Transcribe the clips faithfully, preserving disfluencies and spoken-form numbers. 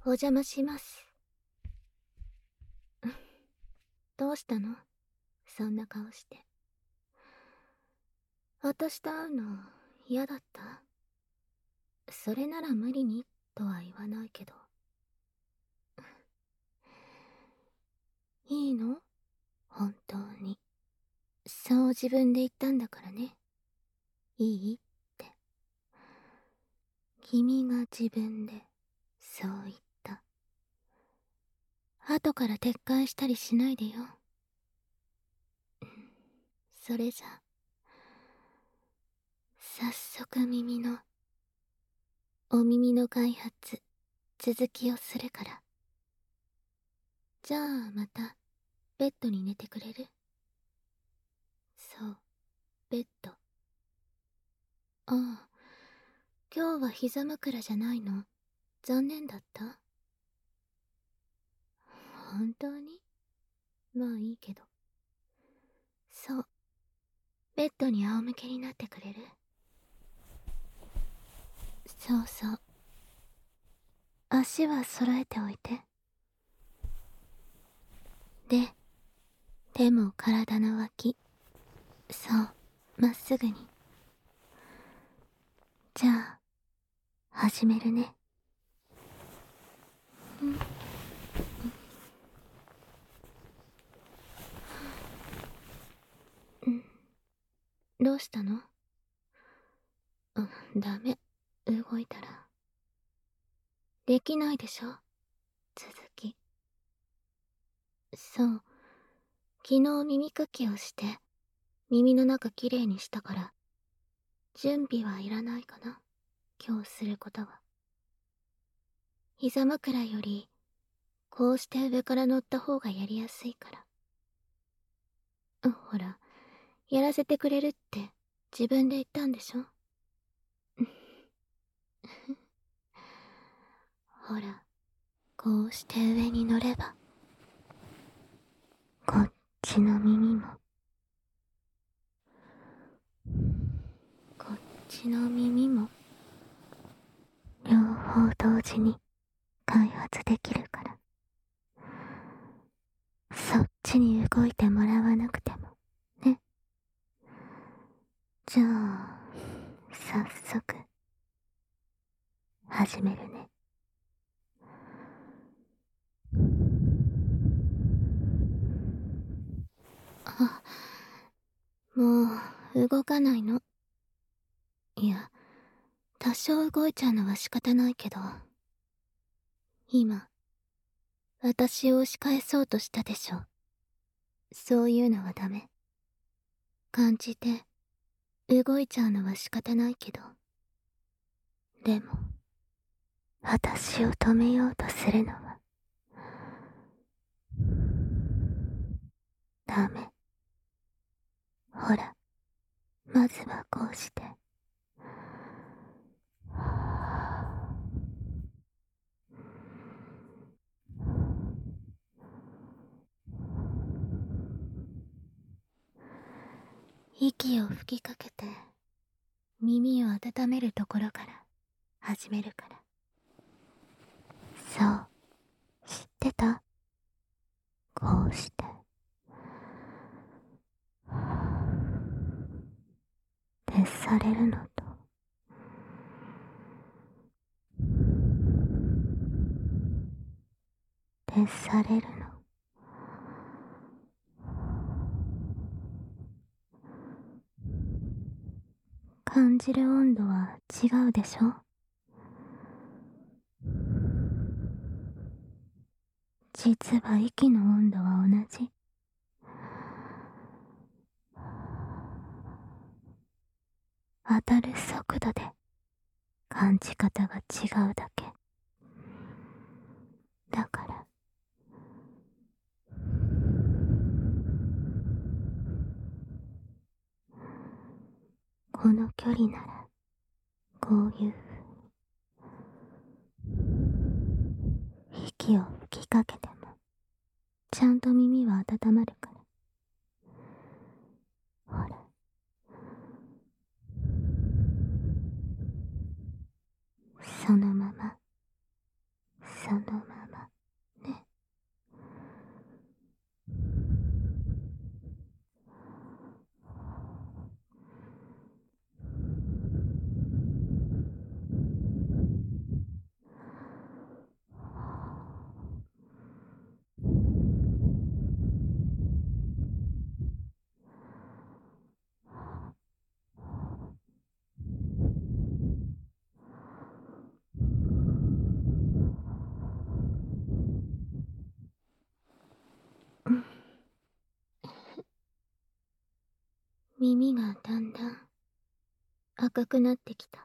お邪魔します。どうしたの？そんな顔して。私と会うの嫌だった？それなら無理にとは言わないけど。いいの？本当に。そう自分で言ったんだからね。いいって。君が自分でそう言った。後から撤回したりしないでよ。それじゃ早速耳のお耳の開発続きをするから。じゃあまたベッドに寝てくれる？そう、ベッド。ああ、今日は膝枕じゃないの？残念だった？本当に？まあいいけど。そう、ベッドに仰向けになってくれる？そうそう。足は揃えておいて。で、手も体の脇。そう、まっすぐに。じゃあ、始めるね。うん。うん。どうしたの？うん、ダメ。動いたら。できないでしょ？続き。そう。昨日耳かきをして、耳の中きれいにしたから、準備はいらないかな。今日することは。膝枕より、こうして上から乗った方がやりやすいから。ほら、やらせてくれるって自分で言ったんでしょ？ほら、こうして上に乗れば、こっちの耳も、こっちの耳も、両方同時に開発できるから。そっちに動いてもらわなくてもね。じゃあ早速始めるね。あ、もう動かないの？いや、多少動いちゃうのは仕方ないけど、今私を押し返そうとしたでしょ。そういうのはダメ。感じて動いちゃうのは仕方ないけど、でも私を止めようとするのはダメ。ほら、まずはこうして。息を吹きかけて耳を温めるところから始めるから。そう、知ってた？こうして徹されるのと徹されるの。感じる温度は違うでしょ？実は息の温度は同じ。当たる速度で感じ方が違うだけ。だからこの距離ならこういう息を吹きかけてもちゃんと耳は温まるから。ほら、そのままそそのままね。耳がだんだん赤くなってきた。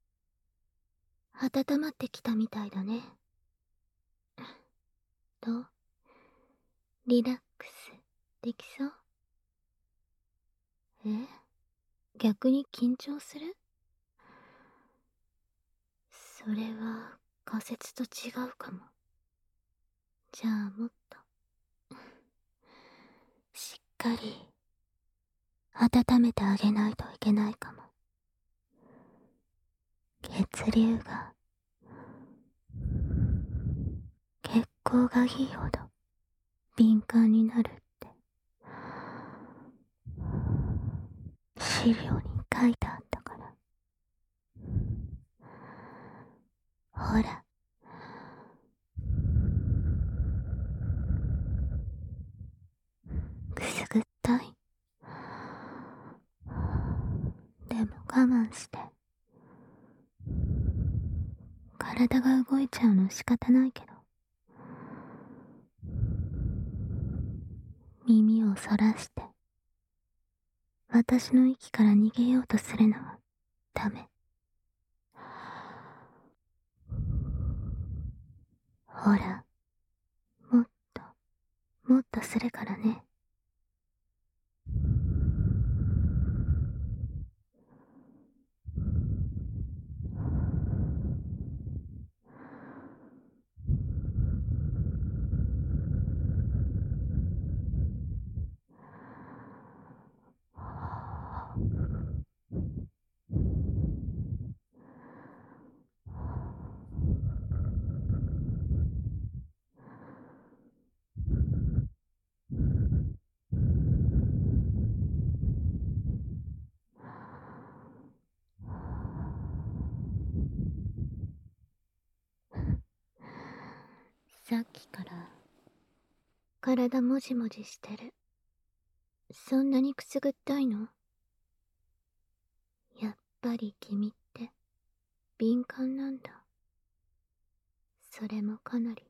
温まってきたみたいだね。どう？リラックスできそう？え？逆に緊張する？それは仮説と違うかも。じゃあもっとしっかり温めてあげないといけないかも。血流が血行がいいほど敏感になるって資料に書いてあったから。ほら、くすぐったい。でも我慢して。体が動いちゃうの仕方ないけど、耳をそらして私の息から逃げようとするのはダメ。ほら、もっともっとするからね。さっきから体もじもじしてる。そんなにくすぐったいの？やっぱり君って敏感なんだ。それもかなり。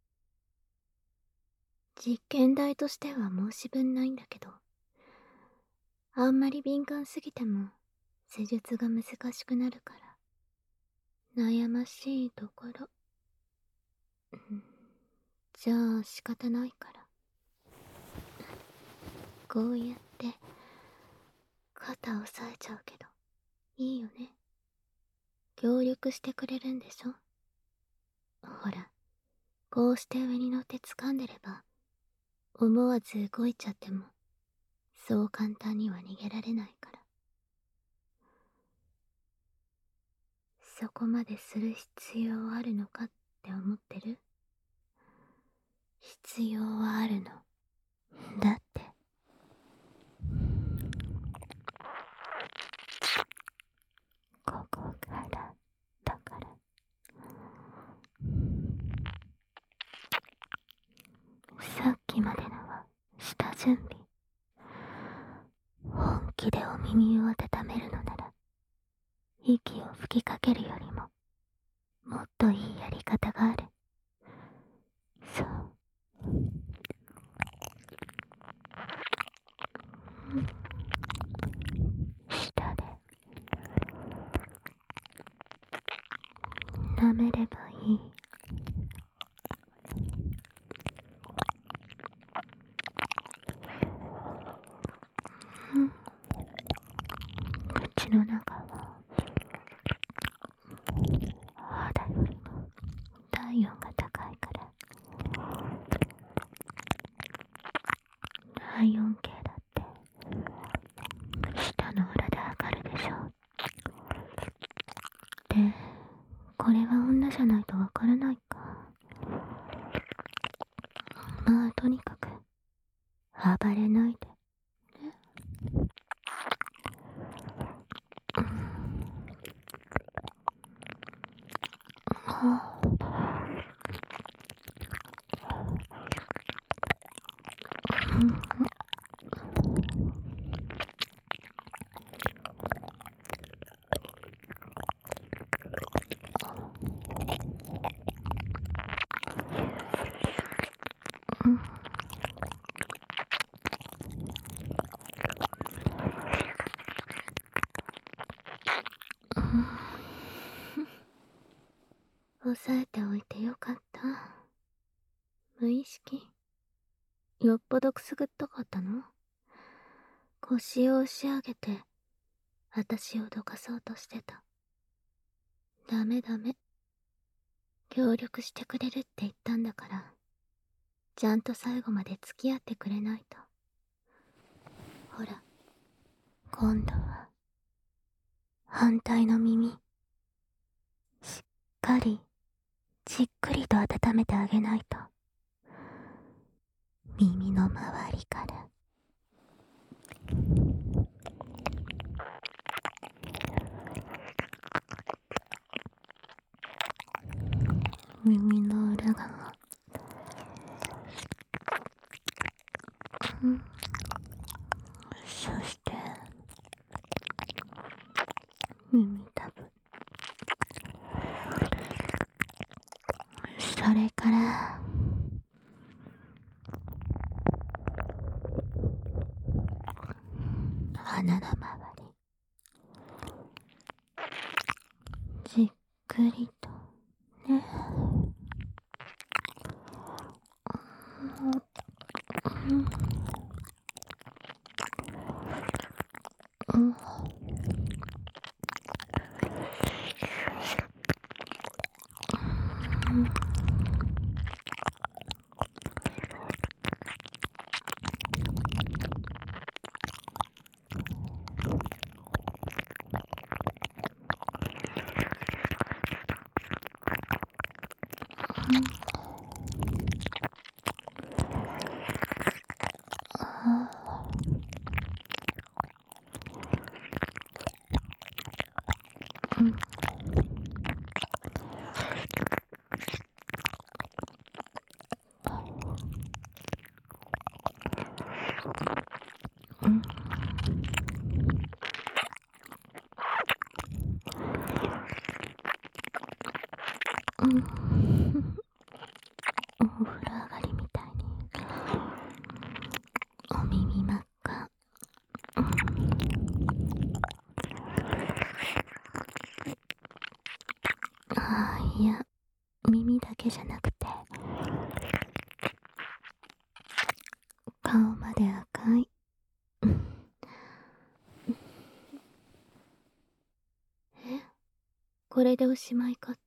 実験台としては申し分ないんだけど、あんまり敏感すぎても施術が難しくなるから悩ましいところ。うん、じゃあ仕方ないから、こうやって肩を押さえちゃうけどいいよね。協力してくれるんでしょ？ほら、こうして上に乗って掴んでれば思わず動いちゃってもそう簡単には逃げられないから。そこまでする必要あるのかって思ってる？必要はあるの。だってここからだから。さっきまでのは下準備。本気でお耳を温めるのなら息を吹きかけるよりももっといいやり方がある。そう、舌で舐めればいい。うん、口の中は肌よりも体温が高いから体温計だって舌の裏で測るでしょ。で、これは女じゃないとわからないか。 まあとにかく暴れないでね。抑えておいてよかった。無意識？よっぽどくすぐったかったの？腰を押し上げて私をどかそうとしてた。ダメダメ。協力してくれるって言ったんだから、ちゃんと最後まで付き合ってくれないと。ほら、今度は反対の耳、しっかりじっくりと温めてあげないと。耳の周りから。耳の裏側。うん。そして耳たぶ。それから鼻の周り、じっくりとね。うん、うん、うん。うん。お風呂上がりみたいにお耳真っ赤。ああ、いや、耳だけじゃなくて顔まで赤い。え、これでおしまいかって？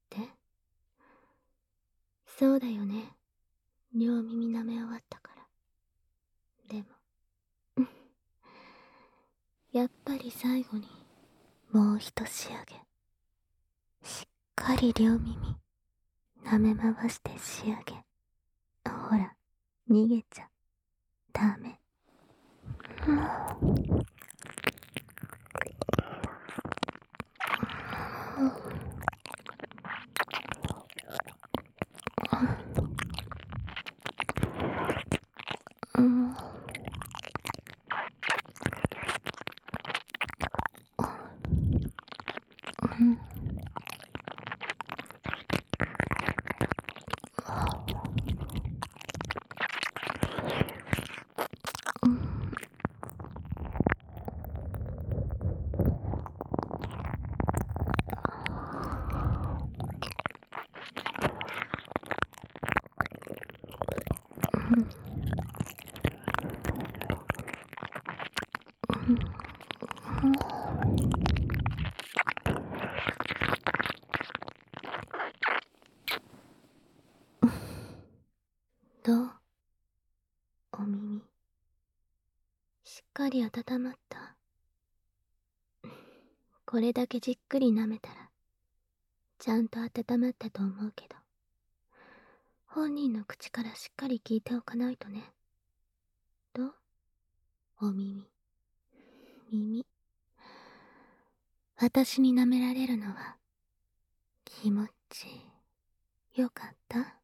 そうだよね。両耳舐め終わったから。でもやっぱり最後にもう一仕上げ。しっかり両耳舐め回して仕上げ。ほら、逃げちゃダメ。うん。うん。どう？お耳しっかり温まった？これだけじっくり舐めたらちゃんと温まったと思うけど。 本人の口からしっかり聞いておかないとね。どう？お耳。耳。私に舐められるのは気持ちよかった？